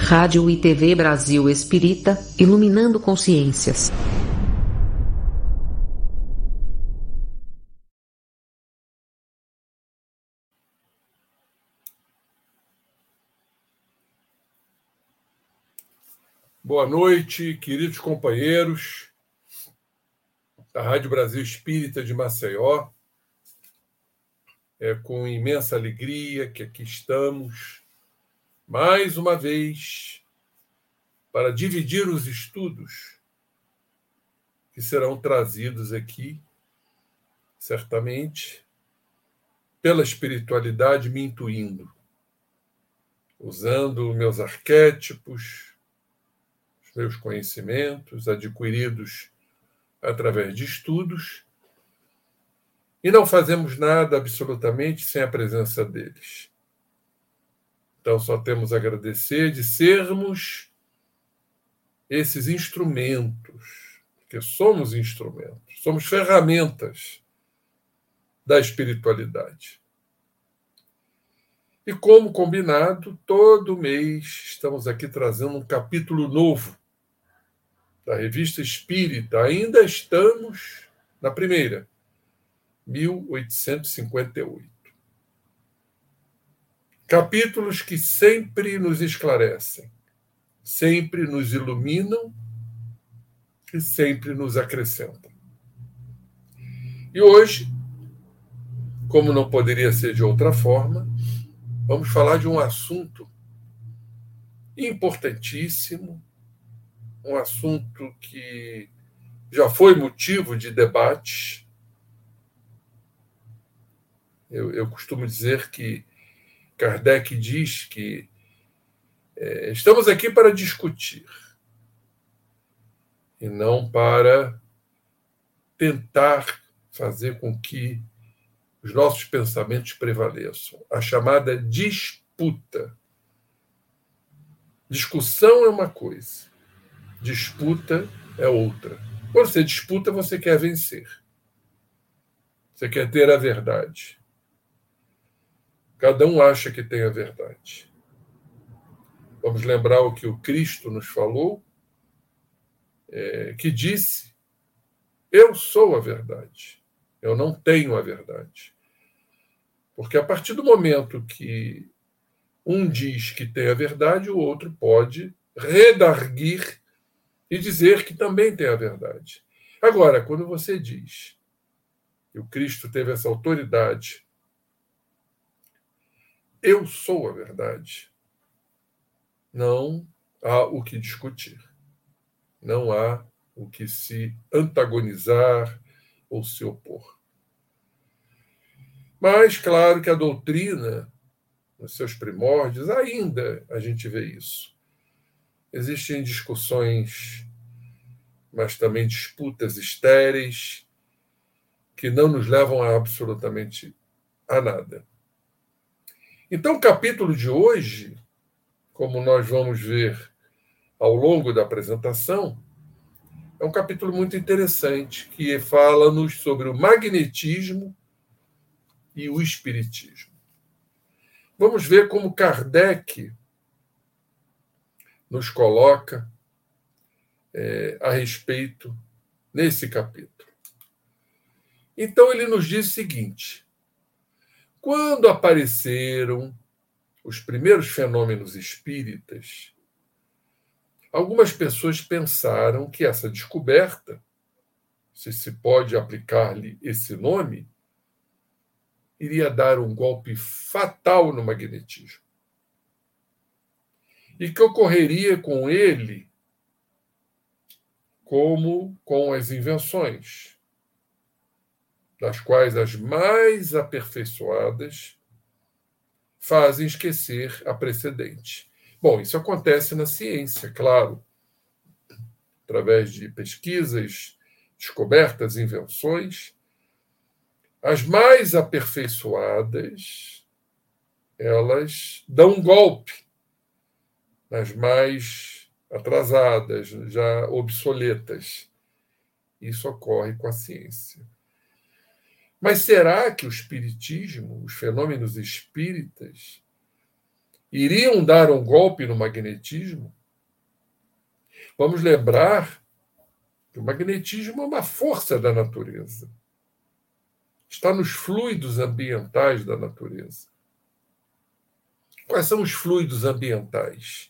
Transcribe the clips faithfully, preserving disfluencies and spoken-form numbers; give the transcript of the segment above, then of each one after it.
Rádio e T V Brasil Espírita, iluminando consciências. Boa noite, queridos companheiros da Rádio Brasil Espírita de Maceió. É com imensa alegria que aqui estamos, mais uma vez, para dividir os estudos que serão trazidos aqui, certamente, pela espiritualidade me intuindo, usando meus arquétipos, meus conhecimentos adquiridos através de estudos, e não fazemos nada absolutamente sem a presença deles. Então, só temos a agradecer de sermos esses instrumentos, porque somos instrumentos, somos ferramentas da espiritualidade. E como combinado, todo mês estamos aqui trazendo um capítulo novo da Revista Espírita. Ainda estamos na primeira, mil oitocentos e cinquenta e oito. Capítulos que sempre nos esclarecem, sempre nos iluminam e sempre nos acrescentam. E hoje, como não poderia ser de outra forma, vamos falar de um assunto importantíssimo, um assunto que já foi motivo de debate. Eu, eu costumo dizer que Kardec diz que é, estamos aqui para discutir e não para tentar fazer com que os nossos pensamentos prevaleçam. A chamada disputa. Discussão é uma coisa, disputa é outra. Quando você disputa, você quer vencer. Você quer ter a verdade. Cada um acha que tem a verdade. Vamos lembrar o que o Cristo nos falou, é, que disse: eu sou a verdade. Eu não tenho a verdade. Porque a partir do momento que um diz que tem a verdade, o outro pode redarguir e dizer que também tem a verdade. Agora, quando você diz que o Cristo teve essa autoridade, eu sou a verdade, não há o que discutir. Não há o que se antagonizar ou se opor. Mas, claro que a doutrina, nos seus primórdios, ainda a gente vê isso. Existem discussões, mas também disputas estéreis, que não nos levam a absolutamente a nada. Então, o capítulo de hoje, como nós vamos ver ao longo da apresentação, é um capítulo muito interessante, que fala-nos sobre o magnetismo e o espiritismo. Vamos ver como Kardec nos coloca é, a respeito nesse capítulo. Então, ele nos diz o seguinte: quando apareceram os primeiros fenômenos espíritas, algumas pessoas pensaram que essa descoberta, se se pode aplicar-lhe esse nome, iria dar um golpe fatal no magnetismo. E que ocorreria com ele como com as invenções, das quais as mais aperfeiçoadas fazem esquecer a precedente. Bom, isso acontece na ciência, claro, através de pesquisas, descobertas, invenções. As mais aperfeiçoadas, elas dão um golpe nas mais atrasadas, já obsoletas. Isso ocorre com a ciência. Mas será que o espiritismo, os fenômenos espíritas, iriam dar um golpe no magnetismo? Vamos lembrar que o magnetismo é uma força da natureza. Está nos fluidos ambientais da natureza. Quais são os fluidos ambientais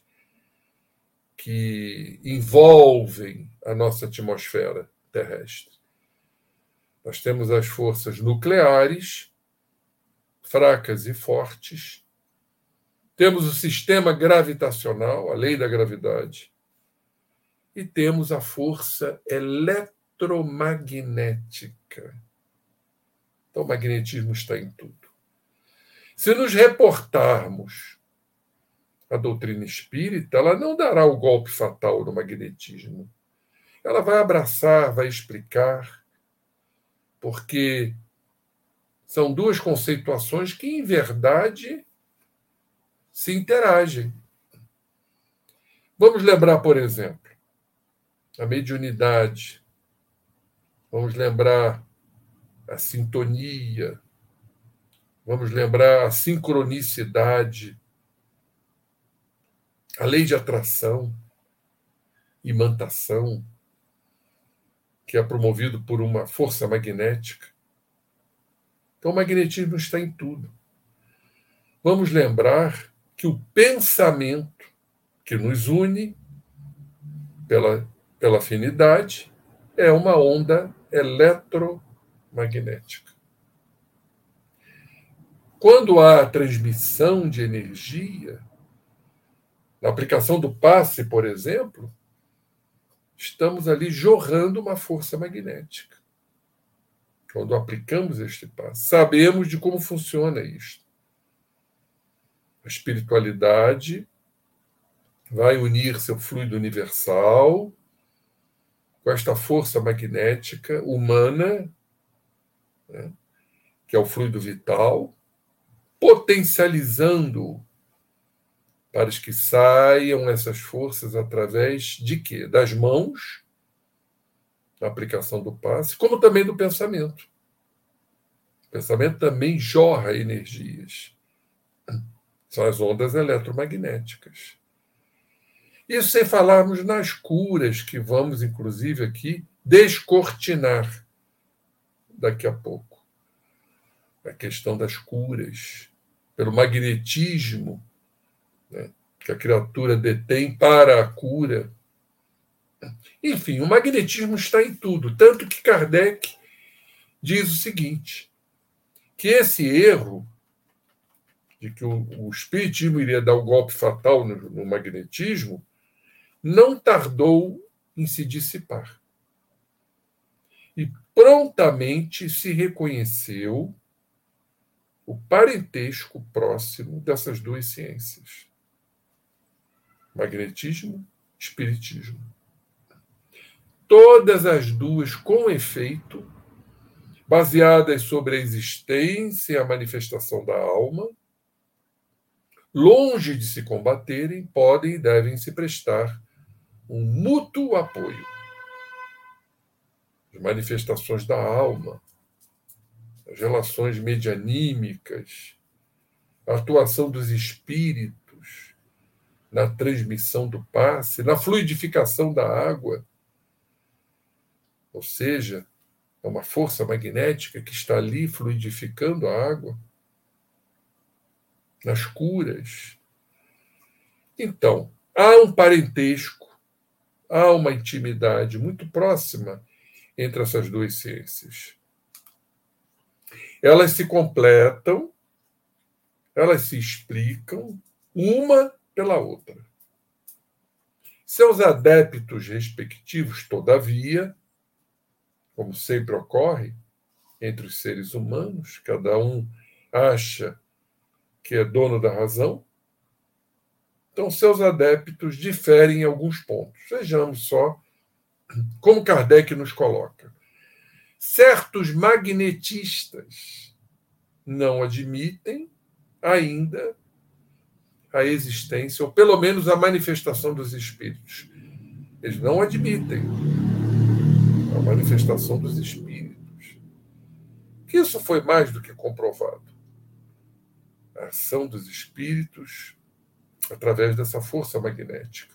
que envolvem a nossa atmosfera terrestre? Nós temos as forças nucleares, fracas e fortes. Temos o sistema gravitacional, a lei da gravidade. E temos a força eletromagnética. Então, o magnetismo está em tudo. Se nos reportarmos à doutrina espírita, ela não dará o golpe fatal no magnetismo. Ela vai abraçar, vai explicar, porque são duas conceituações que, em verdade, se interagem. Vamos lembrar, por exemplo, a mediunidade. Vamos lembrar a sintonia. Vamos lembrar a sincronicidade, a lei de atração, imantação, que é promovido por uma força magnética. Então, o magnetismo está em tudo. Vamos lembrar que o pensamento que nos une pela, pela afinidade é uma onda eletromagnética. Quando há transmissão de energia, na aplicação do passe, por exemplo, estamos ali jorrando uma força magnética. Quando aplicamos este passe, sabemos de como funciona isto. A espiritualidade vai unir seu fluido universal com esta força magnética humana, né, que é o fluido vital, potencializando para que saiam essas forças através de quê? Das mãos, na aplicação do passe, como também do pensamento. O pensamento também jorra energias. São as ondas eletromagnéticas. Isso sem falarmos nas curas, que vamos, inclusive, aqui descortinar daqui a pouco. A questão das curas, pelo magnetismo, né, que a criatura detém para a cura. Enfim, o magnetismo está em tudo. Tanto que Kardec diz o seguinte, que esse erro de que o, o espiritismo iria dar o golpe fatal no, no magnetismo não tardou em se dissipar. E prontamente se reconheceu o parentesco próximo dessas duas ciências. Magnetismo, espiritismo. Todas as duas, com efeito, baseadas sobre a existência e a manifestação da alma, longe de se combaterem, podem e devem se prestar um mútuo apoio. As manifestações da alma, as relações medianímicas, a atuação dos espíritos na transmissão do passe, na fluidificação da água. Ou seja, é uma força magnética que está ali fluidificando a água, nas curas. Então, há um parentesco, há uma intimidade muito próxima entre essas duas ciências. Elas se completam, elas se explicam, uma pela outra. Seus adeptos respectivos, todavia, como sempre ocorre entre os seres humanos, cada um acha que é dono da razão, então seus adeptos diferem em alguns pontos. Vejamos só como Kardec nos coloca. Certos magnetistas não admitem ainda a existência, ou pelo menos a manifestação dos espíritos. Eles não admitem a manifestação dos espíritos. Que isso foi mais do que comprovado. A ação dos espíritos através dessa força magnética.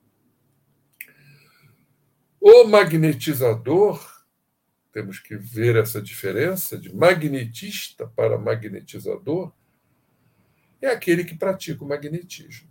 O magnetizador, temos que ver essa diferença de magnetista para magnetizador, é aquele que pratica o magnetismo.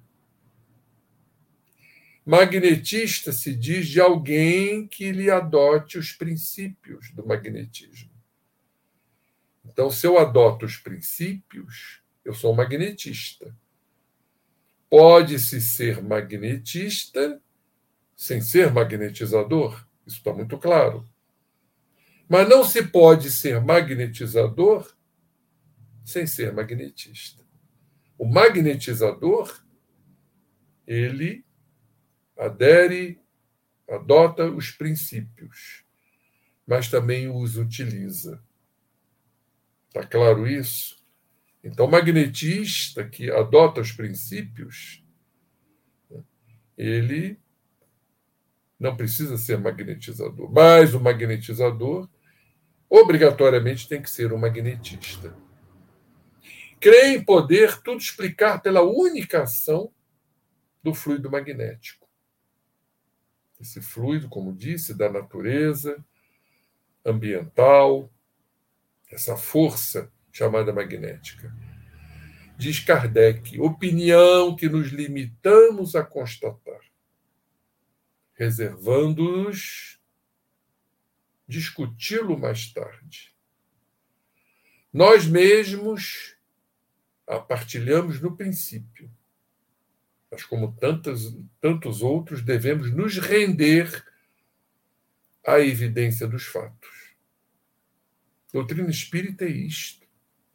Magnetista se diz de alguém que lhe adote os princípios do magnetismo. Então, se eu adoto os princípios, eu sou um magnetista. Pode-se ser magnetista sem ser magnetizador, isso está muito claro. Mas não se pode ser magnetizador sem ser magnetista. O magnetizador, ele adere, adota os princípios, mas também os utiliza. Está claro isso? Então, o magnetista que adota os princípios, ele não precisa ser magnetizador, mas o magnetizador obrigatoriamente tem que ser um magnetista. Crê em poder tudo explicar pela única ação do fluido magnético. Esse fluido, como disse, da natureza, ambiental, essa força chamada magnética. Diz Kardec, opinião que nos limitamos a constatar, reservando-nos discuti-lo mais tarde. Nós mesmos a partilhamos no princípio, mas como tantos, tantos outros, devemos nos render à evidência dos fatos. Doutrina espírita é isto.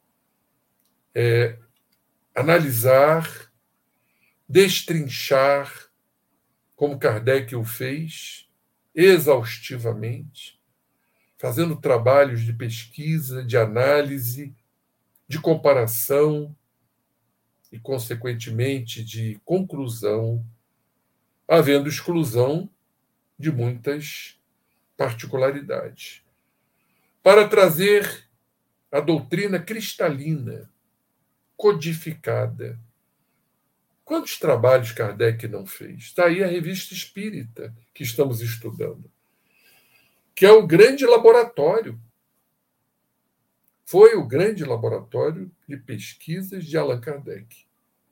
É analisar, destrinchar, como Kardec o fez, exaustivamente, fazendo trabalhos de pesquisa, de análise, de comparação e, consequentemente, de conclusão, havendo exclusão de muitas particularidades, para trazer a doutrina cristalina, codificada. Quantos trabalhos Kardec não fez? Está aí a Revista Espírita que estamos estudando, que é o grande laboratório. Foi o grande laboratório de pesquisas de Allan Kardec.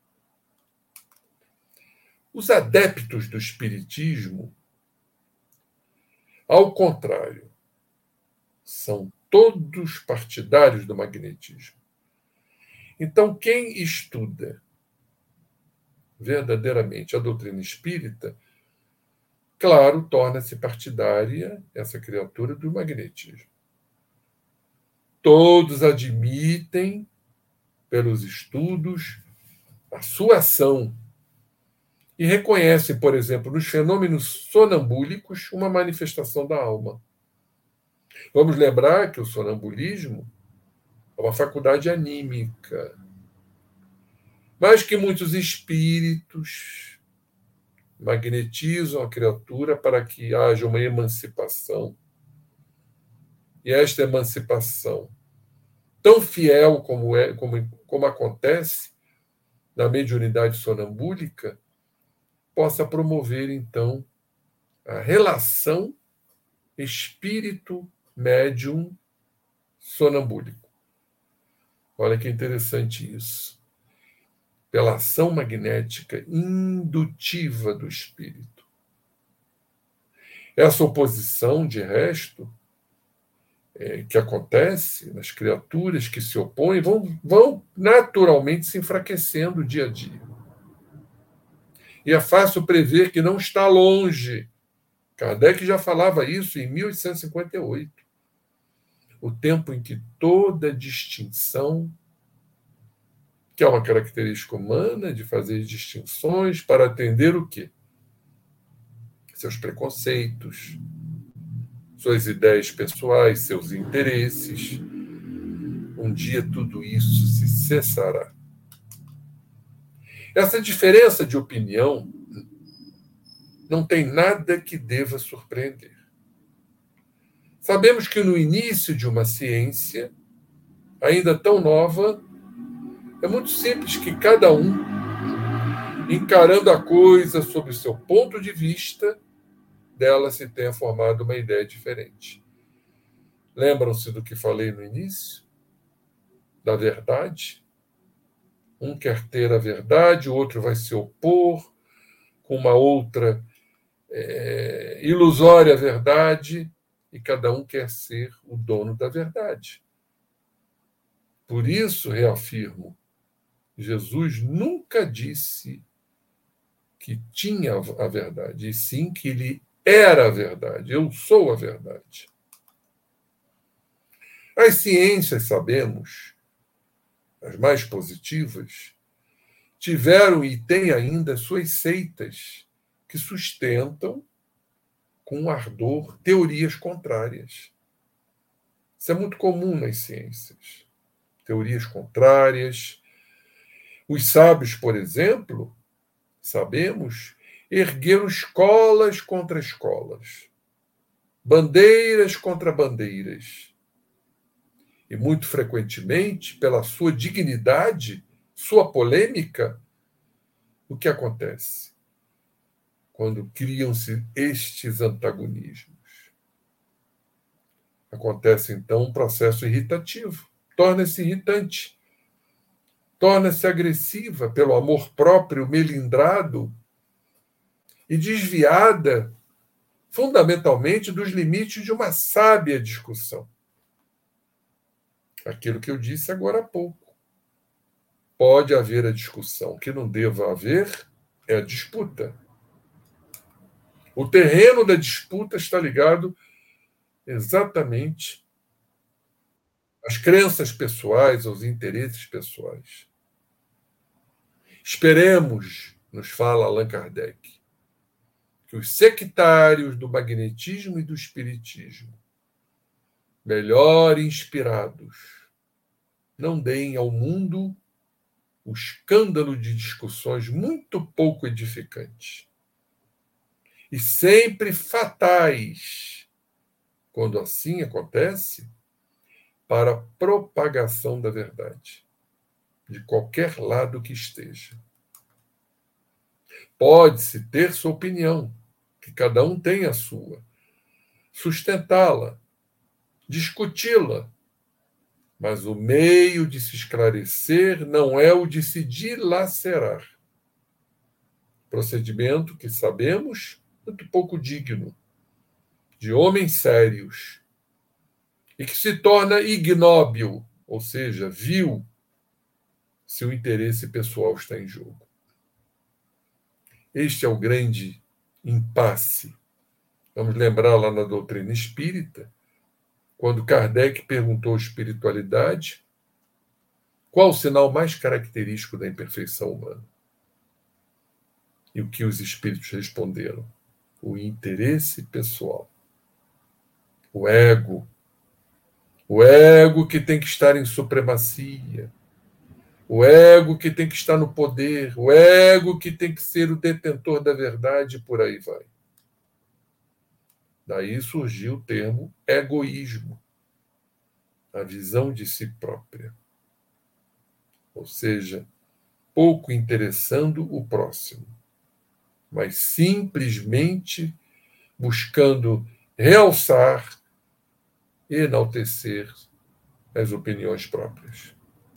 Os adeptos do espiritismo, ao contrário, são todos partidários do magnetismo. Então, quem estuda verdadeiramente a doutrina espírita, claro, torna-se partidária essa criatura do magnetismo. Todos admitem, pelos estudos, a sua ação e reconhecem, por exemplo, nos fenômenos sonambúlicos, uma manifestação da alma. Vamos lembrar que o sonambulismo é uma faculdade anímica, mas que muitos espíritos magnetizam a criatura para que haja uma emancipação. E esta emancipação, tão fiel como, é, como, como acontece na mediunidade sonambúlica, possa promover, então, a relação espírito-médium sonambúlico. Olha que interessante isso. Pela ação magnética indutiva do espírito. Essa oposição, de resto, é, que acontece nas criaturas que se opõem, vão, vão naturalmente se enfraquecendo dia a dia. E é fácil prever que não está longe. Kardec já falava isso em mil oitocentos e cinquenta e oito. O tempo em que toda distinção, que é uma característica humana de fazer distinções para atender o quê? Seus preconceitos, suas ideias pessoais, seus interesses. Um dia tudo isso se cessará. Essa diferença de opinião não tem nada que deva surpreender. Sabemos que no início de uma ciência, ainda tão nova, é muito simples que cada um encarando a coisa sob o seu ponto de vista, dela se tenha formado uma ideia diferente. Lembram-se do que falei no início? Da verdade? Um quer ter a verdade, o outro vai se opor com uma outra é, ilusória verdade, e cada um quer ser o dono da verdade. Por isso, reafirmo, Jesus nunca disse que tinha a verdade, e sim que ele era a verdade. Eu sou a verdade. As ciências, sabemos, as mais positivas, tiveram e têm ainda suas seitas que sustentam com ardor teorias contrárias. Isso é muito comum nas ciências. Teorias contrárias. Os sábios, por exemplo, sabemos, ergueram escolas contra escolas, bandeiras contra bandeiras. E muito frequentemente, pela sua dignidade, sua polêmica, o que acontece quando criam-se estes antagonismos? Acontece, então, um processo irritativo. Torna-se irritante. Torna-se agressiva pelo amor próprio melindrado e desviada, fundamentalmente, dos limites de uma sábia discussão. Aquilo que eu disse agora há pouco. Pode haver a discussão. O que não deva haver é a disputa. O terreno da disputa está ligado exatamente às crenças pessoais, aos interesses pessoais. Esperemos, nos fala Allan Kardec, que os sectários do magnetismo e do espiritismo, melhor inspirados, não deem ao mundo o escândalo de discussões muito pouco edificantes e sempre fatais, quando assim acontece, para a propagação da verdade, de qualquer lado que esteja. Pode-se ter sua opinião, que cada um tem a sua, sustentá-la, discuti-la, mas o meio de se esclarecer não é o de se dilacerar. Procedimento que sabemos muito pouco digno, de homens sérios, e que se torna ignóbil, ou seja, vil, se o interesse pessoal está em jogo. Este é o grande impasse. Vamos lembrar lá na doutrina espírita, quando Kardec perguntou à espiritualidade qual o sinal mais característico da imperfeição humana. E o que os espíritos responderam? O interesse pessoal. O ego. O ego que tem que estar em supremacia. O ego que tem que estar no poder. O ego que tem que ser o detentor da verdade, e por aí vai. Daí surgiu o termo egoísmo. A visão de si própria. Ou seja, pouco interessando o próximo, mas simplesmente buscando realçar e enaltecer as opiniões próprias.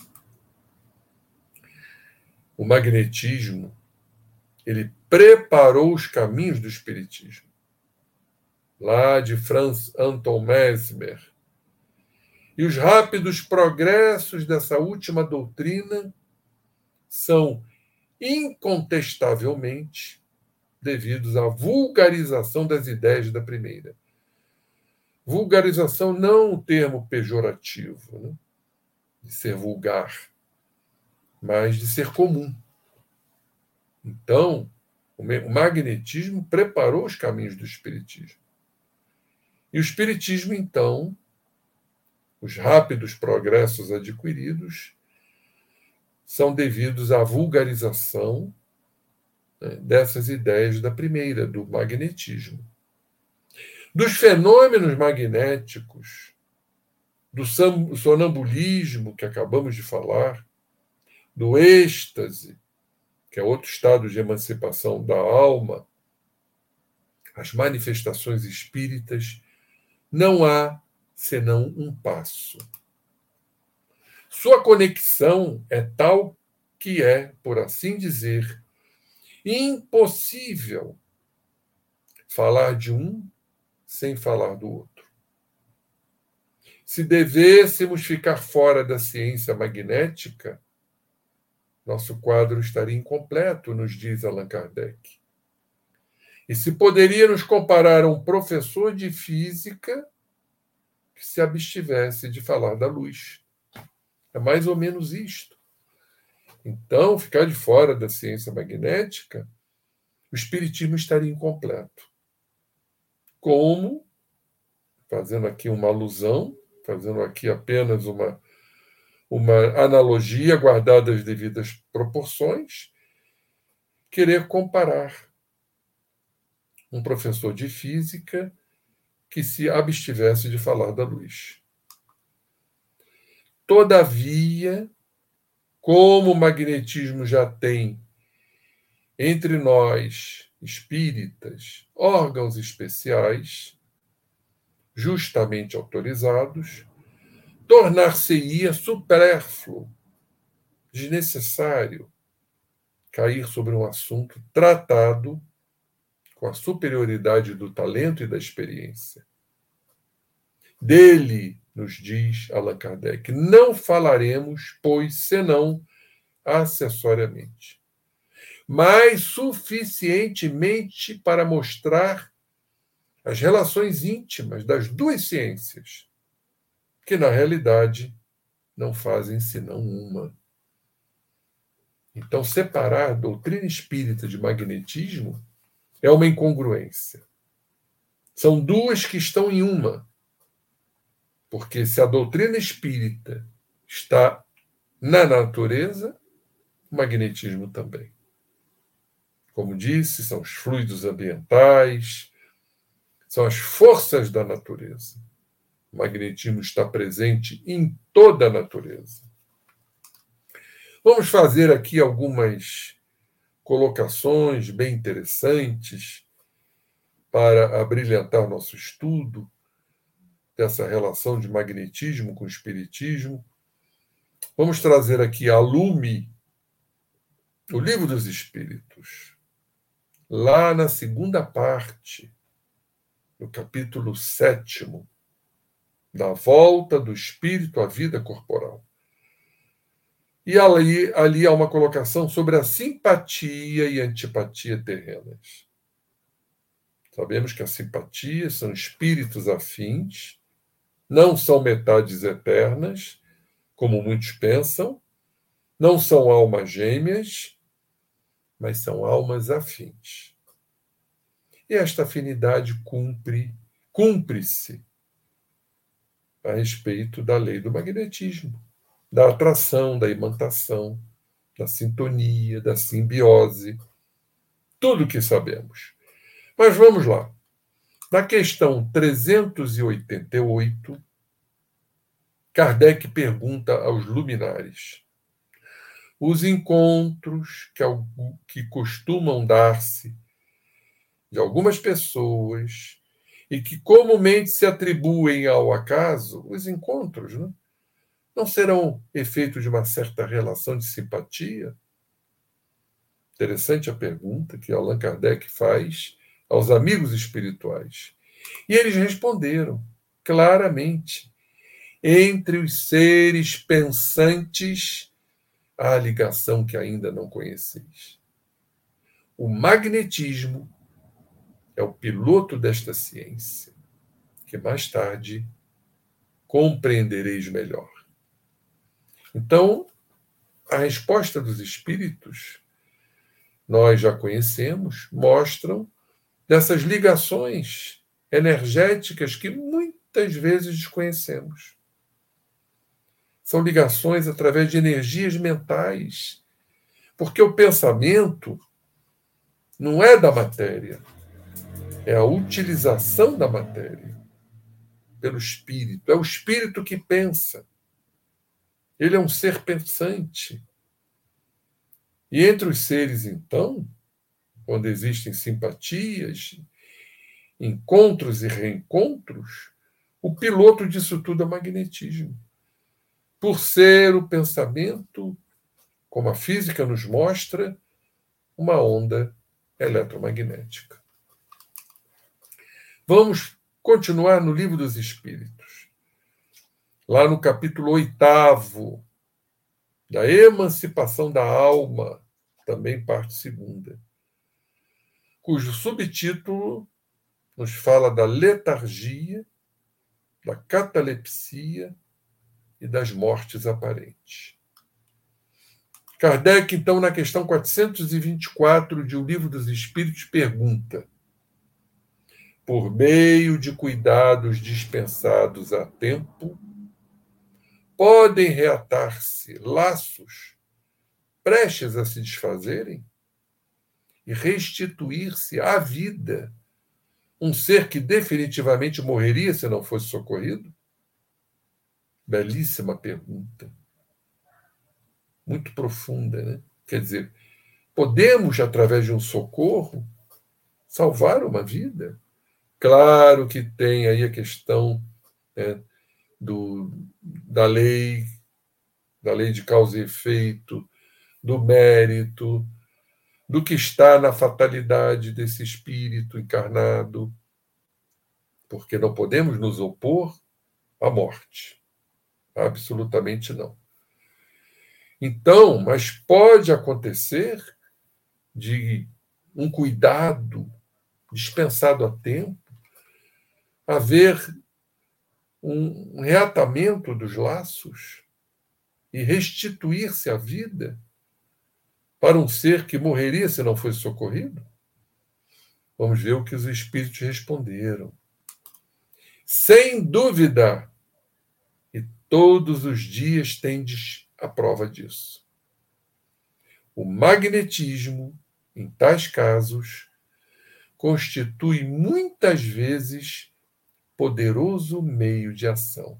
O magnetismo, ele preparou os caminhos do espiritismo. Lá de Franz Anton Mesmer. E os rápidos progressos dessa última doutrina são incontestavelmente devidos à vulgarização das ideias da primeira. Vulgarização não o termo pejorativo, né? De ser vulgar, mas de ser comum. Então, o magnetismo preparou os caminhos do espiritismo. E o espiritismo, então, os rápidos progressos adquiridos são devidos à vulgarização, né, dessas ideias da primeira, do magnetismo. Dos fenômenos magnéticos, do sonambulismo que acabamos de falar, do êxtase que é outro estado de emancipação da alma, as manifestações espíritas, não há senão um passo. Sua conexão é tal que é, por assim dizer, impossível falar de um sem falar do outro. Se devêssemos ficar fora da ciência magnética, nosso quadro estaria incompleto, nos diz Allan Kardec. E se poderia nos comparar a um professor de física que se abstivesse de falar da luz. É mais ou menos isto. Então, ficar de fora da ciência magnética, o espiritismo estaria incompleto. Como, fazendo aqui uma alusão, fazendo aqui apenas uma, uma analogia guardada as devidas proporções, querer comparar um professor de física que se abstivesse de falar da luz. Todavia, como o magnetismo já tem entre nós, espíritas, órgãos especiais, justamente autorizados, tornar-se-ia supérfluo, desnecessário, cair sobre um assunto tratado com a superioridade do talento e da experiência. Dele, nos diz Allan Kardec, não falaremos, pois, senão acessoriamente, mas suficientemente para mostrar as relações íntimas das duas ciências, que, na realidade, não fazem senão uma. Então, separar doutrina espírita de magnetismo é uma incongruência. São duas que estão em uma. Porque se a doutrina espírita está na natureza, o magnetismo também. Como disse, são os fluidos ambientais, são as forças da natureza. O magnetismo está presente em toda a natureza. Vamos fazer aqui algumas colocações bem interessantes para abrilhantar nosso estudo dessa relação de magnetismo com espiritismo. Vamos trazer aqui a lume, o Livro dos Espíritos, lá na segunda parte, no capítulo sétimo, da volta do espírito à vida corporal. E ali, ali há uma colocação sobre a simpatia e antipatia terrenas. Sabemos que a simpatia são espíritos afins, não são metades eternas, como muitos pensam, não são almas gêmeas, mas são almas afins. E esta afinidade cumpre, cumpre-se a respeito da lei do magnetismo, da atração, da imantação, da sintonia, da simbiose, tudo o que sabemos. Mas vamos lá. Na questão trezentos e oitenta e oito, Kardec pergunta aos luminares: os encontros que, que costumam dar-se de algumas pessoas e que comumente se atribuem ao acaso, os encontros, né, não serão efeito de uma certa relação de simpatia? Interessante a pergunta que Allan Kardec faz aos amigos espirituais. E eles responderam claramente: entre os seres pensantes há a ligação que ainda não conheceis. O magnetismo é o piloto desta ciência, que mais tarde compreendereis melhor. Então, a resposta dos espíritos, nós já conhecemos, mostram dessas ligações energéticas que muitas vezes desconhecemos. São ligações através de energias mentais, porque o pensamento não é da matéria, é a utilização da matéria pelo espírito. É o espírito que pensa. Ele é um ser pensante. E entre os seres, então, quando existem simpatias, encontros e reencontros, o piloto disso tudo é o magnetismo. Por ser o pensamento, como a física nos mostra, uma onda eletromagnética. Vamos continuar no Livro dos Espíritos. Lá no capítulo oitavo, da emancipação da alma, também parte segunda, cujo subtítulo nos fala da letargia, da catalepsia e das mortes aparentes. Kardec, então, na questão quatrocentos e vinte e quatro de O Livro dos Espíritos, pergunta: por meio de cuidados dispensados a tempo, podem reatar-se laços prestes a se desfazerem e restituir-se à vida um ser que definitivamente morreria se não fosse socorrido? Belíssima pergunta. Muito profunda, né? Quer dizer, podemos, através de um socorro, salvar uma vida? Claro que tem aí a questão, né, do, da lei, da lei de causa e efeito, do mérito, do que está na fatalidade desse espírito encarnado, porque não podemos nos opor à morte. Absolutamente não. Então, mas pode acontecer de um cuidado dispensado a tempo, haver um reatamento dos laços e restituir-se à vida para um ser que morreria se não fosse socorrido? Vamos ver o que os espíritos responderam. Sem dúvida, e todos os dias tendes a prova disso. O magnetismo, em tais casos, constitui muitas vezes poderoso meio de ação.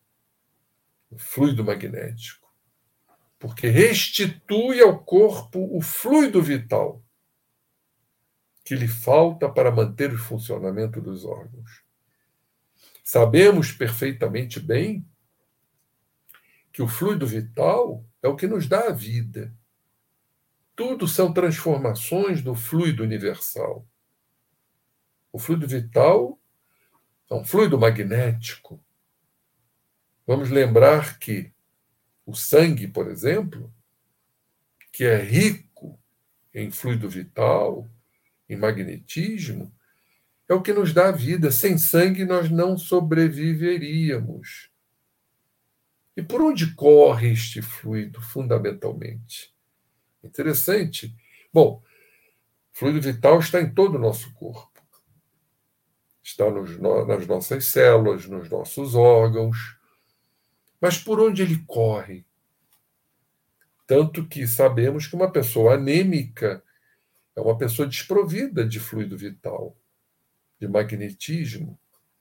O fluido magnético. Porque restitui ao corpo o fluido vital que lhe falta para manter o funcionamento dos órgãos. Sabemos perfeitamente bem que o fluido vital é o que nos dá a vida. Tudo são transformações do fluido universal. O fluido vital é um fluido magnético. Vamos lembrar que o sangue, por exemplo, que é rico em fluido vital, em magnetismo, é o que nos dá a vida. Sem sangue nós não sobreviveríamos. E por onde corre este fluido, fundamentalmente? Interessante. Bom, o fluido vital está em todo o nosso corpo. Está nos, nas nossas células, nos nossos órgãos. Mas por onde ele corre? Tanto que sabemos que uma pessoa anêmica é uma pessoa desprovida de fluido vital, de magnetismo,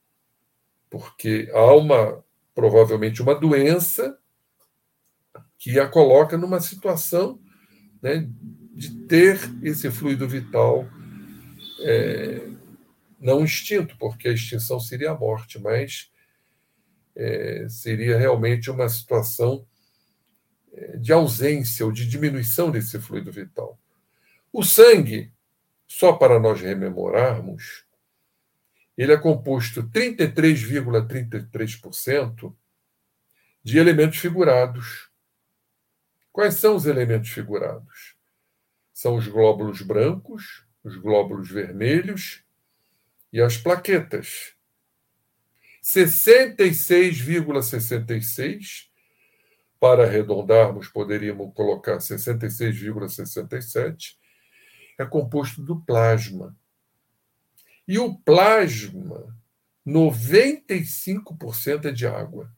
porque há uma, provavelmente uma doença que a coloca numa situação, né, de ter esse fluido vital é, não extinto, porque a extinção seria a morte, mas é, seria realmente uma situação de ausência ou de diminuição desse fluido vital. O sangue, só para nós rememorarmos, ele é composto trinta e três vírgula trinta e três por cento de elementos figurados. Quais são os elementos figurados? São os glóbulos brancos, os glóbulos vermelhos e as plaquetas. sessenta e seis vírgula sessenta e seis, para arredondarmos, poderíamos colocar sessenta e seis vírgula sessenta e sete, é composto do plasma. E o plasma, noventa e cinco por cento é de água.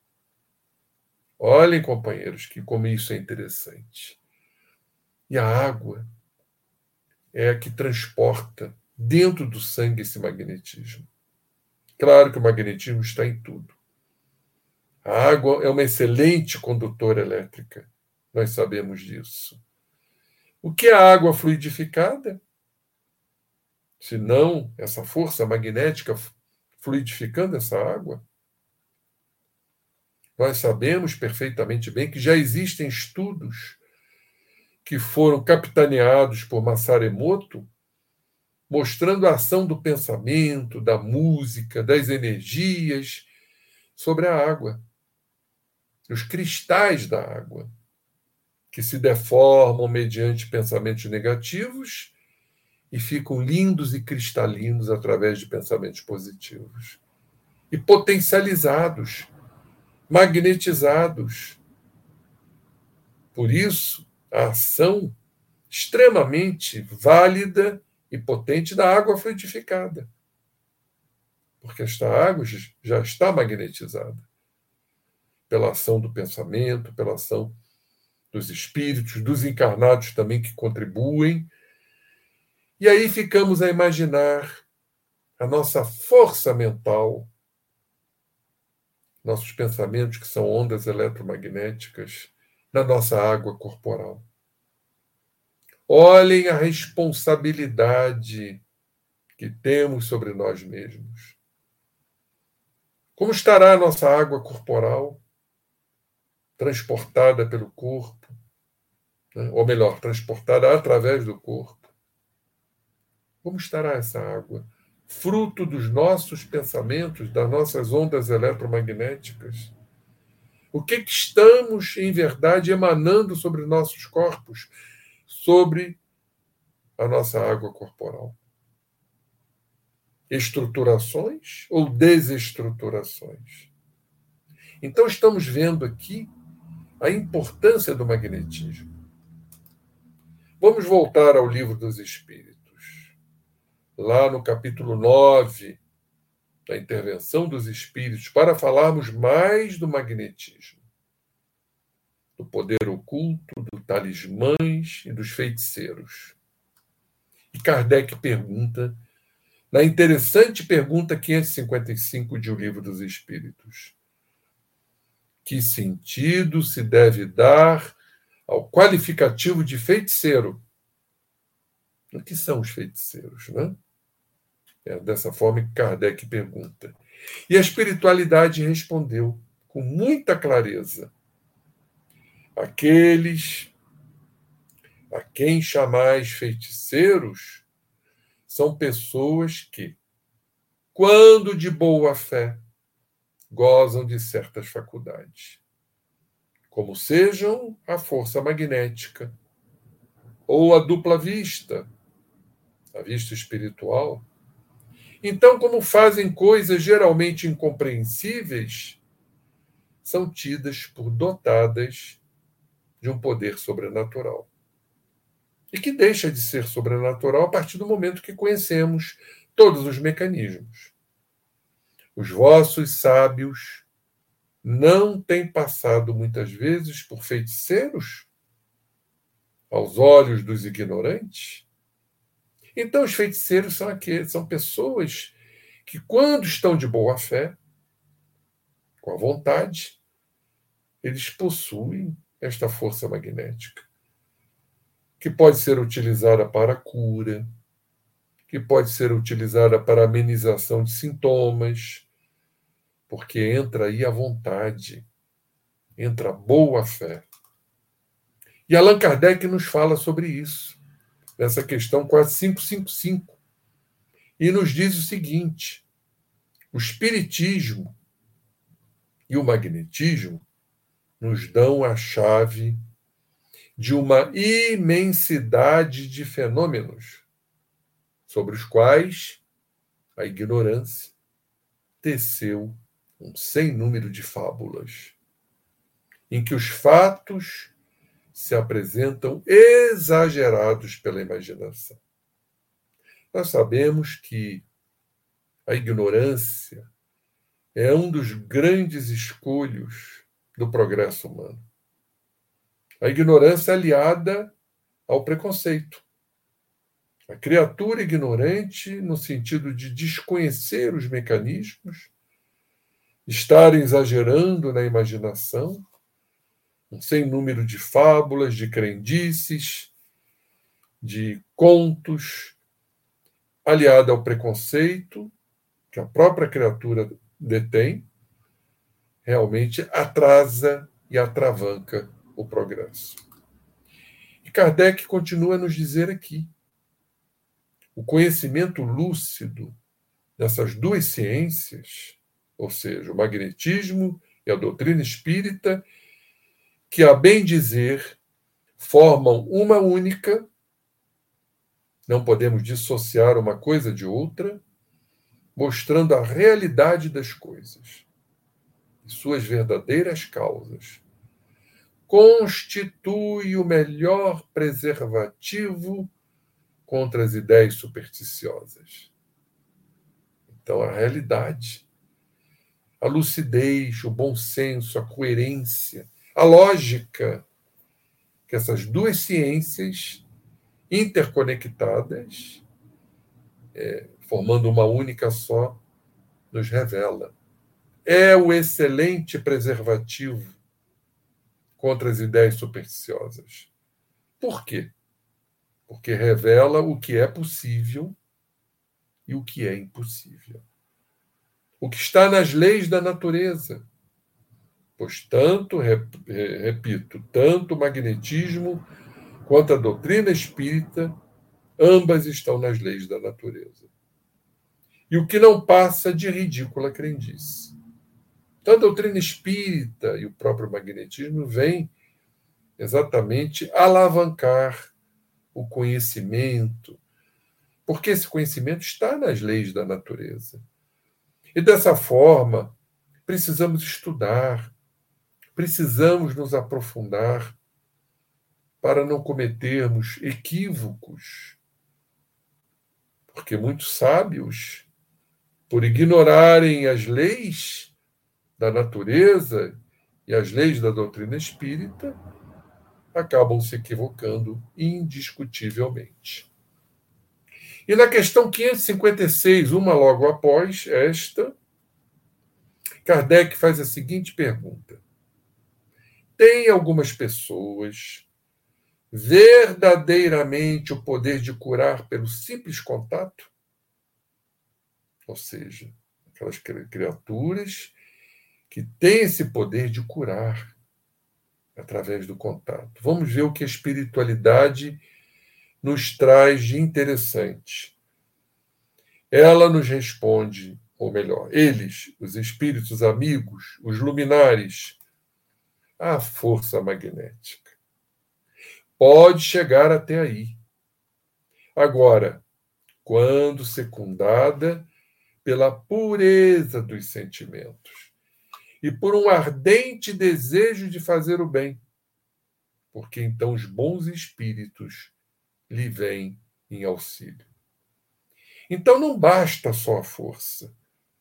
Olhem, companheiros, que como isso é interessante. E a água é a que transporta dentro do sangue esse magnetismo. Claro que o magnetismo está em tudo. A água é uma excelente condutora elétrica. Nós sabemos disso. O que é a água fluidificada? Se não essa força magnética fluidificando essa água? Nós sabemos perfeitamente bem que já existem estudos que foram capitaneados por Masaru Emoto, mostrando a ação do pensamento, da música, das energias sobre a água. Os cristais da água, que se deformam mediante pensamentos negativos e ficam lindos e cristalinos através de pensamentos positivos. E potencializados, magnetizados. Por isso, a ação extremamente válida e potente da água fluidificada. Porque esta água já está magnetizada pela ação do pensamento, pela ação dos espíritos, dos encarnados também que contribuem. E aí ficamos a imaginar a nossa força mental, nossos pensamentos, que são ondas eletromagnéticas, na nossa água corporal. Olhem a responsabilidade que temos sobre nós mesmos. Como estará a nossa água corporal, transportada pelo corpo, né? Ou melhor, transportada através do corpo? Como estará essa água? Fruto dos nossos pensamentos, das nossas ondas eletromagnéticas? O que, que estamos, em verdade, emanando sobre nossos corpos, sobre a nossa água corporal? Estruturações ou desestruturações? Então, estamos vendo aqui a importância do magnetismo. Vamos voltar ao Livro dos Espíritos. Lá no capítulo nove da Intervenção dos Espíritos, para falarmos mais do magnetismo, do poder oculto, dos talismãs e dos feiticeiros. E Kardec pergunta, na interessante pergunta quinhentos e cinquenta e cinco de O Livro dos Espíritos: que sentido se deve dar ao qualificativo de feiticeiro? O que são os feiticeiros, né? É dessa forma que Kardec pergunta. E a espiritualidade respondeu com muita clareza: aqueles a quem chamais feiticeiros são pessoas que, quando de boa fé, gozam de certas faculdades, como sejam a força magnética, ou a dupla vista, a vista espiritual. Então, como fazem coisas geralmente incompreensíveis, são tidas por dotadas de um poder sobrenatural. E que deixa de ser sobrenatural a partir do momento que conhecemos todos os mecanismos. Os vossos sábios não têm passado muitas vezes por feiticeiros aos olhos dos ignorantes? Então, os feiticeiros são aqueles, são pessoas que, quando estão de boa fé, com a vontade, eles possuem esta força magnética, que pode ser utilizada para a cura, que pode ser utilizada para a amenização de sintomas, porque entra aí a vontade, entra a boa fé. E Allan Kardec nos fala sobre isso, nessa questão quatrocentos e cinquenta e cinco, e nos diz o seguinte: o espiritismo e o magnetismo nos dão a chave de uma imensidade de fenômenos sobre os quais a ignorância teceu um sem número de fábulas, em que os fatos se apresentam exagerados pela imaginação. Nós sabemos que a ignorância é um dos grandes escolhos do progresso humano. A ignorância é aliada ao preconceito. A criatura ignorante, no sentido de desconhecer os mecanismos, estar exagerando na imaginação, um sem número de fábulas, de crendices, de contos, aliada ao preconceito que a própria criatura detém, realmente atrasa e atravanca o progresso. E Kardec continua a nos dizer aqui: o conhecimento lúcido dessas duas ciências, ou seja, o magnetismo e a doutrina espírita, que, a bem dizer, formam uma única, não podemos dissociar uma coisa de outra, mostrando a realidade das coisas e suas verdadeiras causas, constitui o melhor preservativo contra as ideias supersticiosas. Então, a realidade, a lucidez, o bom senso, a coerência, a lógica que essas duas ciências interconectadas, é, formando uma única só, nos revela. É o excelente preservativo contra as ideias supersticiosas. Por quê? Porque revela o que é possível e o que é impossível. O que está nas leis da natureza. Pois tanto, repito, tanto o magnetismo quanto a doutrina espírita, ambas estão nas leis da natureza. E o que não passa de ridícula crendice. Então, a doutrina espírita e o próprio magnetismo vêm exatamente alavancar o conhecimento, porque esse conhecimento está nas leis da natureza. E dessa forma, precisamos estudar, precisamos nos aprofundar para não cometermos equívocos, porque muitos sábios, por ignorarem as leis da natureza e as leis da doutrina espírita, acabam se equivocando indiscutivelmente. E na questão quinhentos e cinquenta e seis, uma logo após esta, Kardec faz a seguinte pergunta: tem algumas pessoas verdadeiramente o poder de curar pelo simples contato? Ou seja, aquelas criaturas que têm esse poder de curar através do contato. Vamos ver o que a espiritualidade nos traz de interessante. Ela nos responde, ou melhor, eles, os espíritos amigos, os luminares, a força magnética. Pode chegar até aí. Agora, quando secundada pela pureza dos sentimentos e por um ardente desejo de fazer o bem, porque então os bons espíritos lhe vêm em auxílio. Então não basta só a força.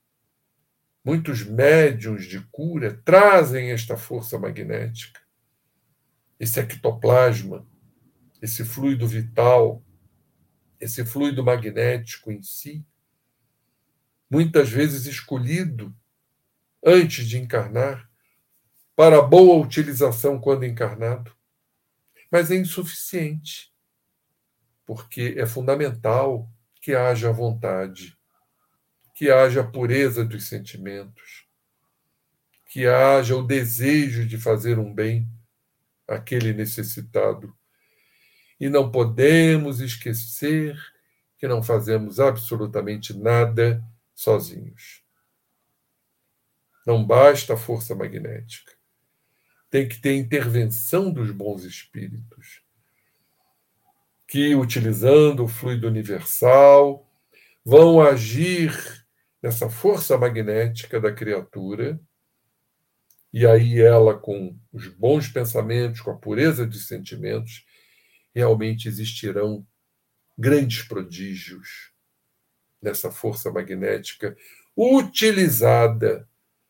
Muitos médiuns de cura trazem esta força magnética, esse ectoplasma, esse fluido vital, esse fluido magnético em si, muitas vezes escolhido antes de encarnar, para boa utilização quando encarnado, mas é insuficiente, porque é fundamental que haja vontade, que haja pureza dos sentimentos, que haja o desejo de fazer um bem àquele necessitado. E não podemos esquecer que não fazemos absolutamente nada sozinhos. Não basta a força magnética. Tem que ter intervenção dos bons espíritos, que, utilizando o fluido universal, vão agir nessa força magnética da criatura, e aí ela, com os bons pensamentos, com a pureza de sentimentos, realmente existirão grandes prodígios nessa força magnética utilizada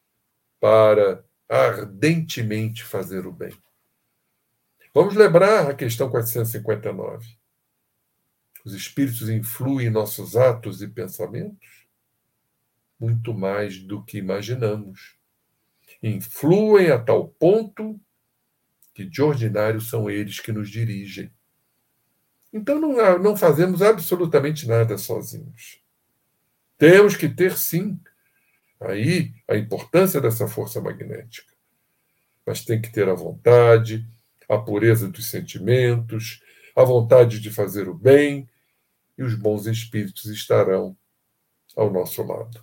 para ardentemente fazer o bem. Vamos lembrar a questão quatrocentos e cinquenta e nove. Os espíritos influem em nossos atos e pensamentos? Muito mais do que imaginamos. Influem a tal ponto que, de ordinário, são eles que nos dirigem. Então não, não fazemos absolutamente nada sozinhos. Temos que ter, sim, aí a importância dessa força magnética. Mas tem que ter a vontade, a pureza dos sentimentos, a vontade de fazer o bem, e os bons espíritos estarão ao nosso lado.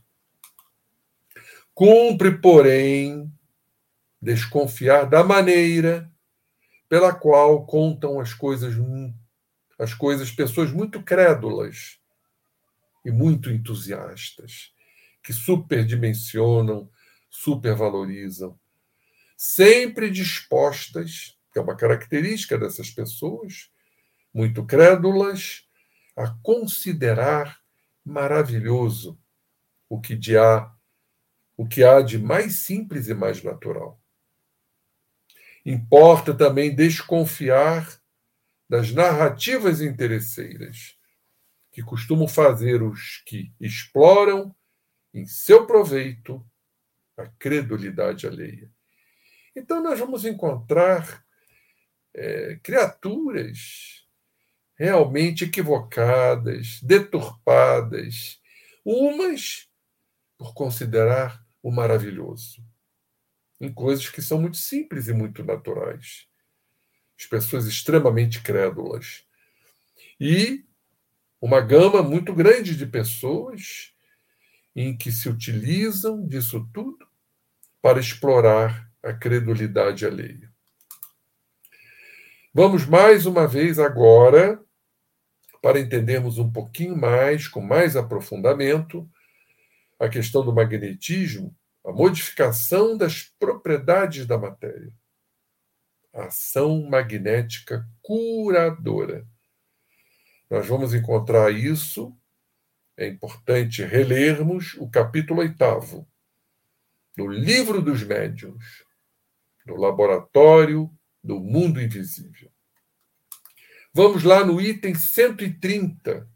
Cumpre, porém, desconfiar da maneira pela qual contam as coisas, as coisas pessoas muito crédulas e muito entusiastas, que superdimensionam, supervalorizam, sempre dispostas, que é uma característica dessas pessoas, muito crédulas, a considerar maravilhoso o que de há, o que há de mais simples e mais natural. Importa também desconfiar das narrativas interesseiras, que costumam fazer os que exploram em seu proveito a credulidade alheia. Então, nós vamos encontrar é, criaturas realmente equivocadas, deturpadas, umas por considerar o maravilhoso, em coisas que são muito simples e muito naturais. As pessoas extremamente crédulas. E uma gama muito grande de pessoas em que se utilizam disso tudo para explorar a credulidade alheia. Vamos mais uma vez agora, para entendermos um pouquinho mais, com mais aprofundamento, a questão do magnetismo, a modificação das propriedades da matéria. A ação magnética curadora. Nós vamos encontrar isso, é importante relermos o capítulo oitavo, do Livro dos Médiuns, do Laboratório do Mundo Invisível. Vamos lá no item cento e trinta.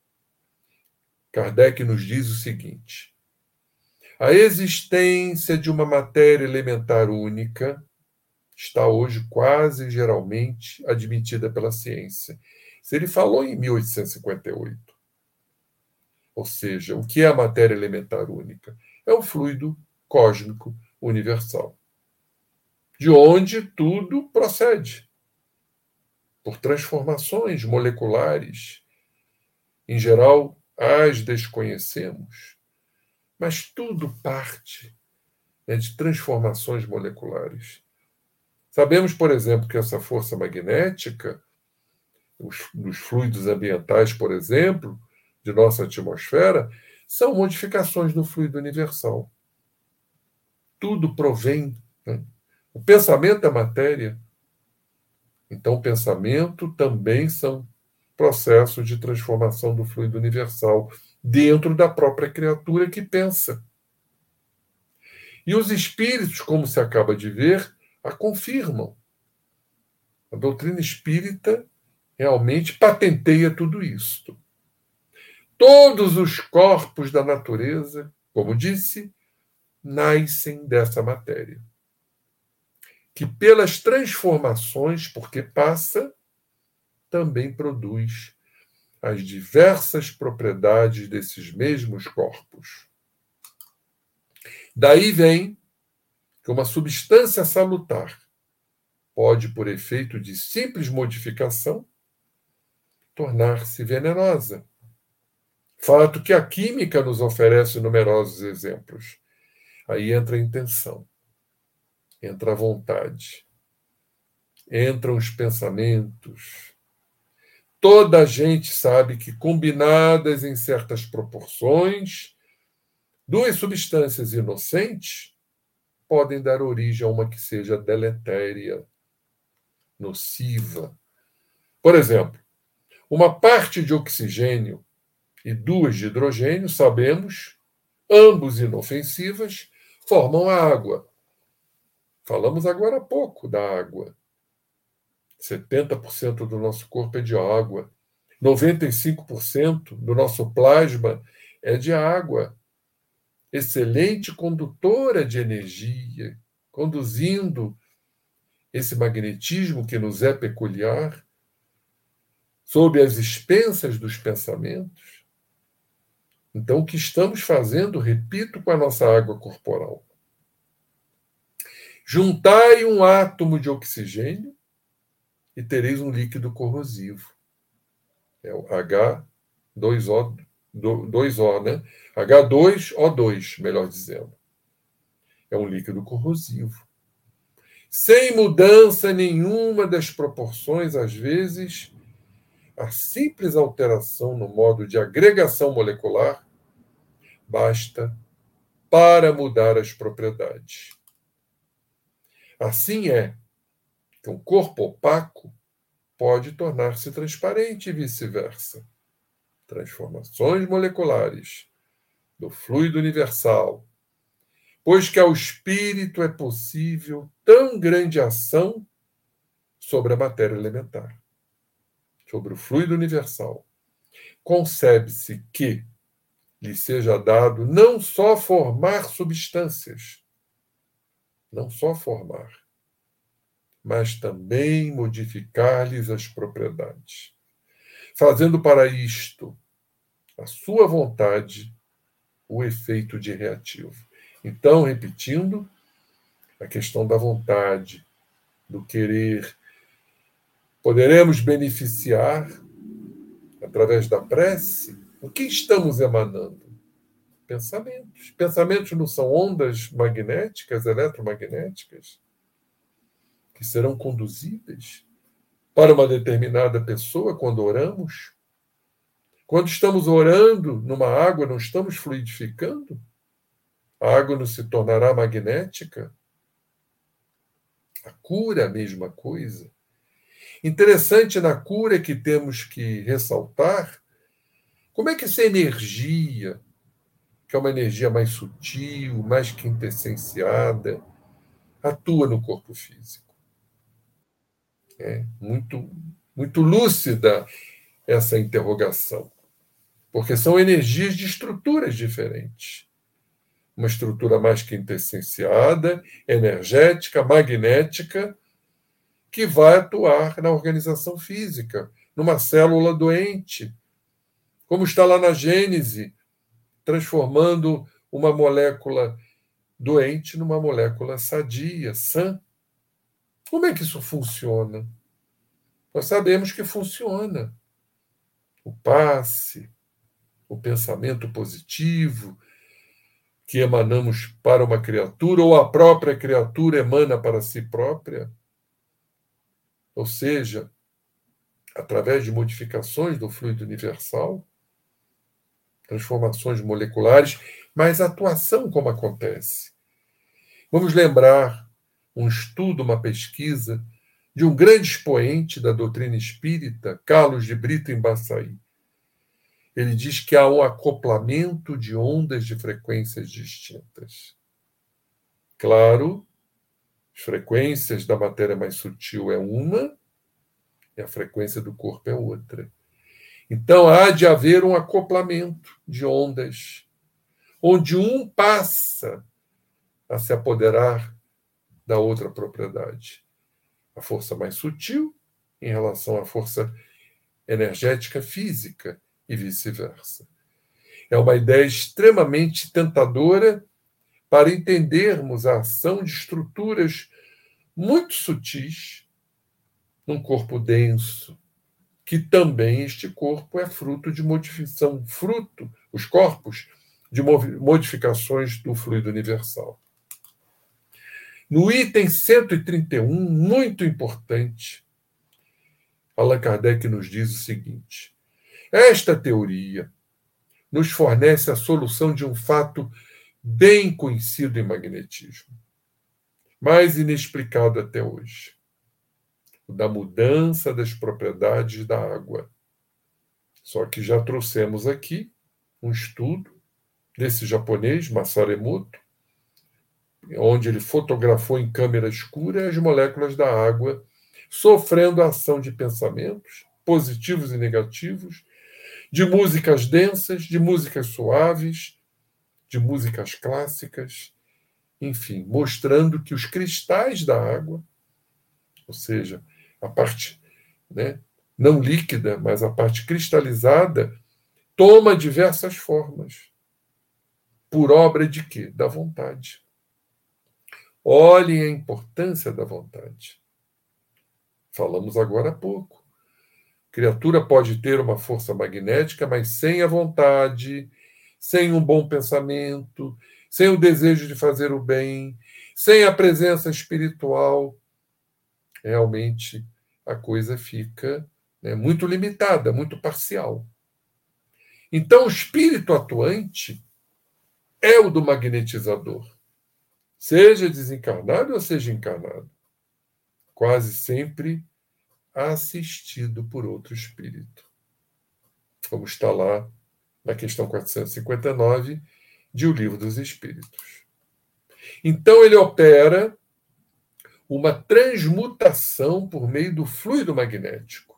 Kardec nos diz o seguinte: a existência de uma matéria elementar única está hoje quase geralmente admitida pela ciência. Isso ele falou em mil oitocentos e cinquenta e oito. Ou seja, o que é a matéria elementar única? É o fluido cósmico universal, de onde tudo procede, por transformações moleculares. Em geral, as desconhecemos, mas tudo parte, né, de transformações moleculares. Sabemos, por exemplo, que essa força magnética, os, dos fluidos ambientais, por exemplo, de nossa atmosfera, são modificações do fluido universal. Tudo provém, né? O pensamento é matéria. Então, o pensamento também são processos de transformação do fluido universal dentro da própria criatura que pensa. E os espíritos, como se acaba de ver, a confirmam. A doutrina espírita realmente patenteia tudo isto. Todos os corpos da natureza, como disse, nascem dessa matéria, que pelas transformações por que passa, também produz as diversas propriedades desses mesmos corpos. Daí vem que uma substância salutar pode, por efeito de simples modificação, tornar-se venenosa. Fato que a química nos oferece numerosos exemplos. Aí entra a intenção, entra a vontade, entram os pensamentos. Toda a gente sabe que, combinadas em certas proporções, duas substâncias inocentes podem dar origem a uma que seja deletéria, nociva. Por exemplo, uma parte de oxigênio e duas de hidrogênio, sabemos, ambos inofensivas, formam a água. Falamos agora há pouco da água. setenta por cento do nosso corpo é de água. noventa e cinco por cento do nosso plasma é de água. Excelente condutora de energia, conduzindo esse magnetismo que nos é peculiar. sob as expensas dos pensamentos. Então, o que estamos fazendo, repito, com a nossa água corporal? Juntai um átomo de oxigênio e tereis um líquido corrosivo. É o H dois O, dois O, né? H dois O dois, melhor dizendo. É um líquido corrosivo. Sem mudança nenhuma das proporções, às vezes, a simples alteração no modo de agregação molecular basta para mudar as propriedades. Assim é que um corpo opaco pode tornar-se transparente e vice-versa. Transformações moleculares do fluido universal, pois que ao espírito é possível tão grande ação sobre a matéria elementar, sobre o fluido universal. Concebe-se que lhe seja dado não só formar substâncias, não só formar, mas também modificar-lhes as propriedades, fazendo para isto a sua vontade o efeito de reativo. Então, repetindo, a questão da vontade, do querer, poderemos beneficiar, através da prece, o que estamos emanando? Pensamentos. Pensamentos não são ondas magnéticas, eletromagnéticas, que serão conduzíveis para uma determinada pessoa quando oramos? Quando estamos orando numa água, não estamos fluidificando? A água não se tornará magnética? A cura é a mesma coisa. Interessante na cura que temos que ressaltar como é que essa energia, que é uma energia mais sutil, mais quintessenciada, atua no corpo físico. É muito, muito lúcida essa interrogação, porque são energias de estruturas diferentes. Uma estrutura mais quintessenciada, energética, magnética, que vai atuar na organização física, numa célula doente, como está lá na Gênese, transformando uma molécula doente numa molécula sadia, sã. Como é que isso funciona? Nós sabemos que funciona. O passe, o pensamento positivo que emanamos para uma criatura, ou a própria criatura emana para si própria, ou seja, através de modificações do fluido universal, transformações moleculares, mas a atuação como acontece. Vamos lembrar um estudo, uma pesquisa de um grande expoente da doutrina espírita, Carlos de Brito Embaçaí. Ele diz que há um acoplamento de ondas de frequências distintas. Claro, as frequências da matéria mais sutil é uma e a frequência do corpo é outra. Então, há de haver um acoplamento de ondas, onde um passa a se apoderar da outra propriedade. A força mais sutil em relação à força energética física e vice-versa. É uma ideia extremamente tentadora para entendermos a ação de estruturas muito sutis num corpo denso, que também este corpo é fruto de modificação, fruto, os corpos, de modificações do fluido universal. No item cento e trinta e um, muito importante, Allan Kardec nos diz o seguinte: esta teoria nos fornece a solução de um fato bem conhecido em magnetismo, mas inexplicado até hoje, o da mudança das propriedades da água. Só que já trouxemos aqui um estudo desse japonês, Masaru Emoto, onde ele fotografou em câmera escura as moléculas da água sofrendo a ação de pensamentos positivos e negativos, de músicas densas, de músicas suaves, de músicas clássicas, enfim, mostrando que os cristais da água, ou seja, a parte, né, não líquida, mas a parte cristalizada, toma diversas formas. Por obra de quê? Da vontade. Olhem a importância da vontade. Falamos agora há pouco. Criatura pode ter uma força magnética, mas sem a vontade, sem um bom pensamento, sem o desejo de fazer o bem, sem a presença espiritual, realmente a coisa fica, né, muito limitada, muito parcial. Então, o espírito atuante é o do magnetizador, seja desencarnado ou seja encarnado, quase sempre assistido por outro espírito, como está lá na questão quatrocentos e cinquenta e nove de O Livro dos Espíritos. Então, ele opera uma transmutação por meio do fluido magnético.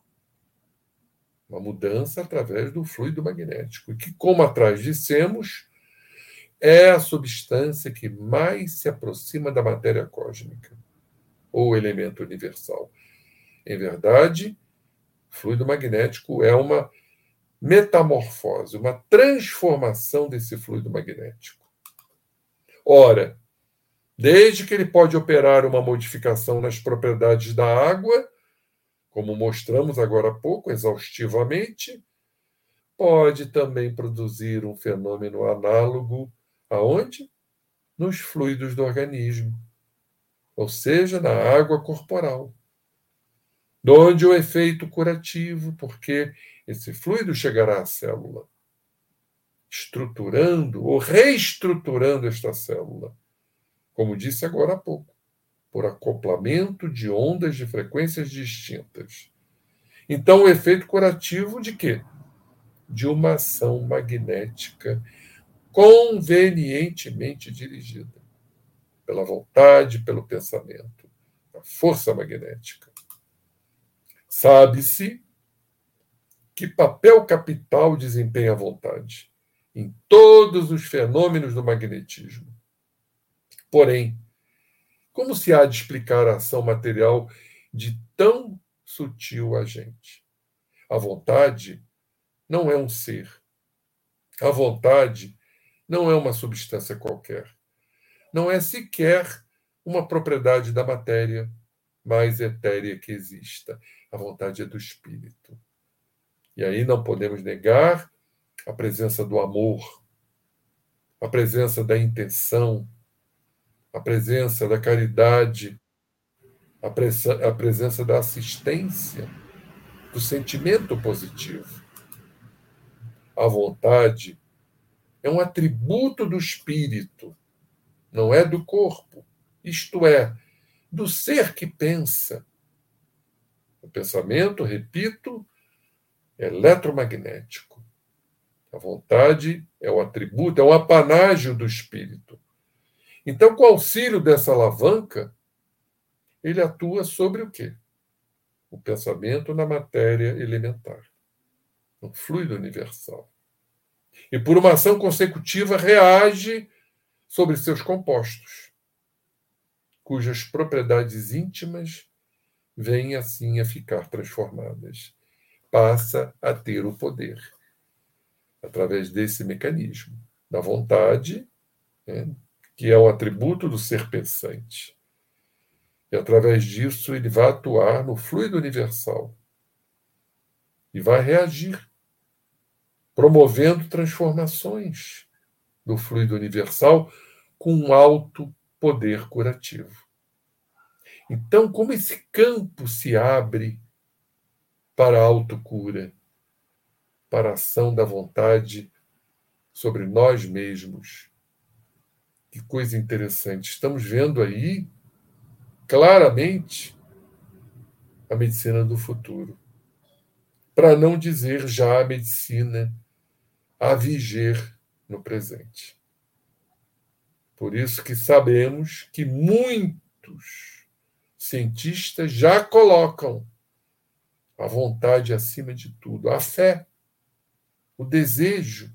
Uma mudança através do fluido magnético, que, como atrás dissemos, é a substância que mais se aproxima da matéria cósmica, ou elemento universal. Em verdade, o fluido magnético é uma metamorfose, uma transformação desse fluido magnético. Ora, desde que ele pode operar uma modificação nas propriedades da água, como mostramos agora há pouco, exaustivamente, pode também produzir um fenômeno análogo aonde? Nos fluidos do organismo, ou seja, na água corporal, onde o efeito curativo, porque esse fluido chegará à célula, estruturando ou reestruturando esta célula, como disse agora há pouco, por acoplamento de ondas de frequências distintas. Então, o efeito curativo de quê? De uma ação magnética convenientemente dirigida pela vontade, pelo pensamento, a força magnética. Sabe-se que papel capital desempenha a vontade em todos os fenômenos do magnetismo. Porém, como se há de explicar a ação material de tão sutil agente? A vontade não é um ser. A vontade não é uma substância qualquer. Não é sequer uma propriedade da matéria mais etérea que exista. A vontade é do espírito. E aí não podemos negar a presença do amor, a presença da intenção, a presença da caridade, a, presa- a presença da assistência, do sentimento positivo. A vontade é um atributo do espírito, não é do corpo, isto é, do ser que pensa. O pensamento, repito, é eletromagnético. A vontade é o atributo, é o apanágio do espírito. Então, com o auxílio dessa alavanca, ele atua sobre o quê? O pensamento na matéria elementar, no fluido universal. E por uma ação consecutiva reage sobre seus compostos, cujas propriedades íntimas vêm assim a ficar transformadas. Passa a ter o poder, através desse mecanismo, da vontade, né, que é o atributo do ser pensante. E, através disso, ele vai atuar no fluido universal e vai reagir, promovendo transformações do fluido universal com um alto poder curativo. Então, como esse campo se abre para a autocura, para a ação da vontade sobre nós mesmos. Que coisa interessante. Estamos vendo aí claramente a medicina do futuro. Para não dizer já a medicina a viger no presente. Por isso que sabemos que muitos cientistas já colocam a vontade acima de tudo, a fé, o desejo,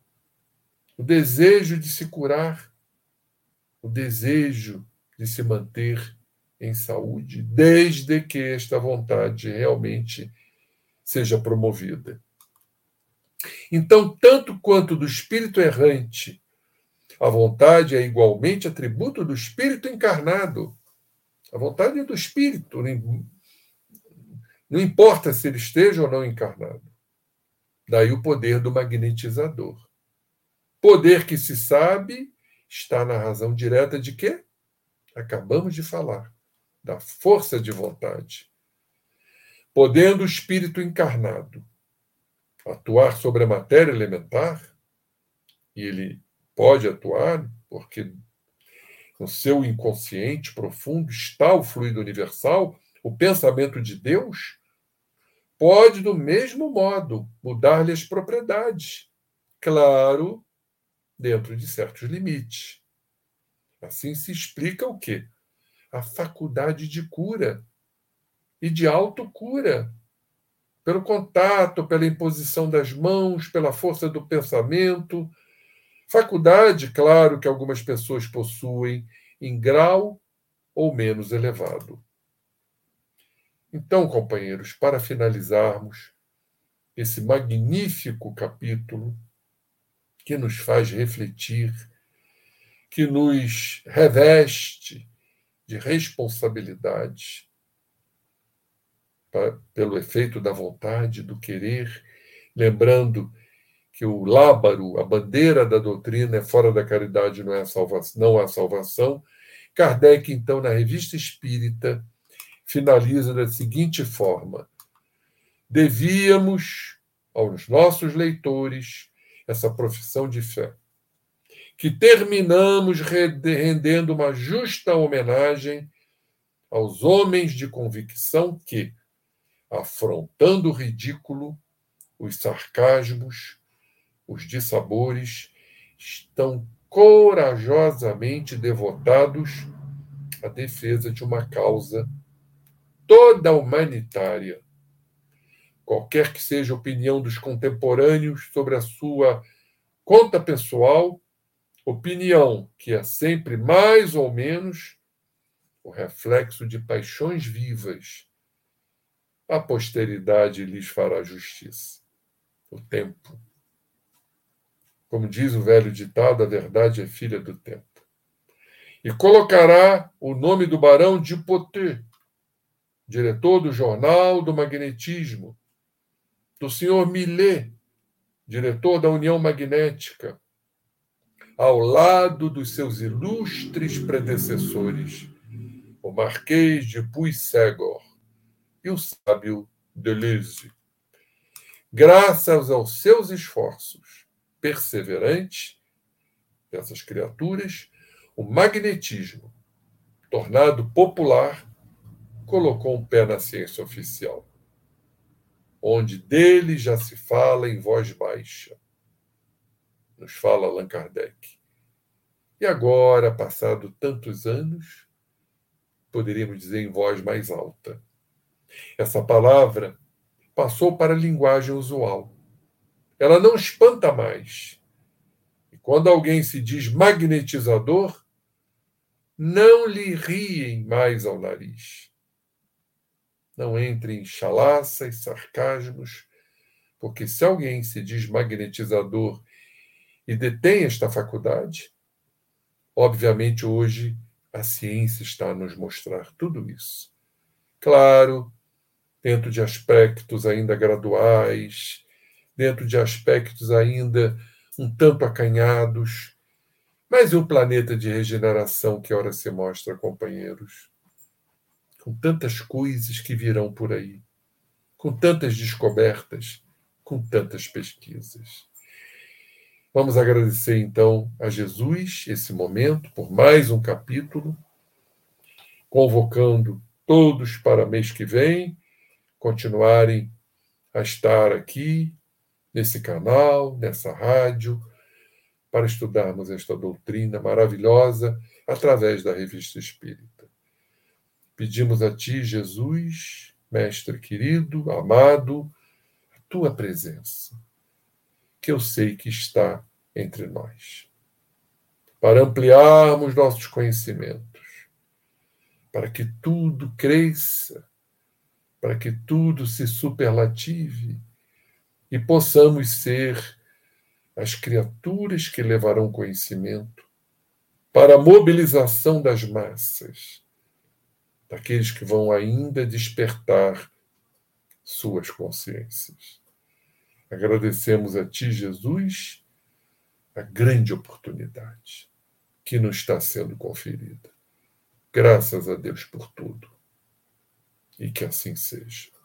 o desejo de se curar, o desejo de se manter em saúde, desde que esta vontade realmente seja promovida. Então, tanto quanto do espírito errante, a vontade é igualmente atributo do espírito encarnado. A vontade é do espírito, não importa se ele esteja ou não encarnado. Daí o poder do magnetizador. Poder que se sabe está na razão direta de quê? Acabamos de falar, da força de vontade. Podendo o espírito encarnado atuar sobre a matéria elementar, e ele pode atuar, porque no seu inconsciente profundo está o fluido universal, o pensamento de Deus, pode, do mesmo modo, mudar-lhe as propriedades. Claro, dentro de certos limites. Assim se explica o quê? A faculdade de cura e de autocura. Pelo contato, pela imposição das mãos, pela força do pensamento. Faculdade, claro, que algumas pessoas possuem em grau ou menos elevado. Então, companheiros, para finalizarmos esse magnífico capítulo que nos faz refletir, que nos reveste de responsabilidade, pelo efeito da vontade, do querer, lembrando que o lábaro, a bandeira da doutrina é fora da caridade, não é a salvação, não há salvação. Kardec, então, na Revista Espírita, finaliza da seguinte forma: devíamos aos nossos leitores essa profissão de fé, que terminamos rendendo uma justa homenagem aos homens de convicção que, afrontando o ridículo, os sarcasmos, os dissabores, estão corajosamente devotados à defesa de uma causa toda humanitária. Qualquer que seja a opinião dos contemporâneos sobre a sua conta pessoal, opinião que é sempre mais ou menos o reflexo de paixões vivas, a posteridade lhes fará justiça. O tempo. Como diz o velho ditado, a verdade é filha do tempo. E colocará o nome do barão de Potet, diretor do Jornal do Magnetismo, do senhor Millet, diretor da União Magnética, ao lado dos seus ilustres predecessores, o Marquês de Puységur e o sábio Deleuze. Graças aos seus esforços perseverantes dessas criaturas, o magnetismo, tornado popular, colocou um pé na ciência oficial, onde dele já se fala em voz baixa. Nos fala Allan Kardec. E agora, passado tantos anos, poderíamos dizer em voz mais alta. Essa palavra passou para a linguagem usual. Ela não espanta mais. E quando alguém se diz magnetizador, não lhe riem mais ao nariz. Não entre em chalaça e sarcasmos, porque se alguém se diz magnetizador e detém esta faculdade, obviamente hoje a ciência está a nos mostrar tudo isso. Claro, dentro de aspectos ainda graduais, dentro de aspectos ainda um tanto acanhados, mas e o planeta de regeneração que ora se mostra, companheiros? Com tantas coisas que virão por aí, com tantas descobertas, com tantas pesquisas. Vamos agradecer, então, a Jesus esse momento, por mais um capítulo, convocando todos para mês que vem, continuarem a estar aqui, nesse canal, nessa rádio, para estudarmos esta doutrina maravilhosa através da Revista Espírita. Pedimos a Ti, Jesus, Mestre querido, amado, a Tua presença, que eu sei que está entre nós, para ampliarmos nossos conhecimentos, para que tudo cresça para que tudo se superlative e possamos ser as criaturas que levarão conhecimento para a mobilização das massas, daqueles que vão ainda despertar suas consciências. Agradecemos a Ti, Jesus, a grande oportunidade que nos está sendo conferida. Graças a Deus por tudo. E que assim seja.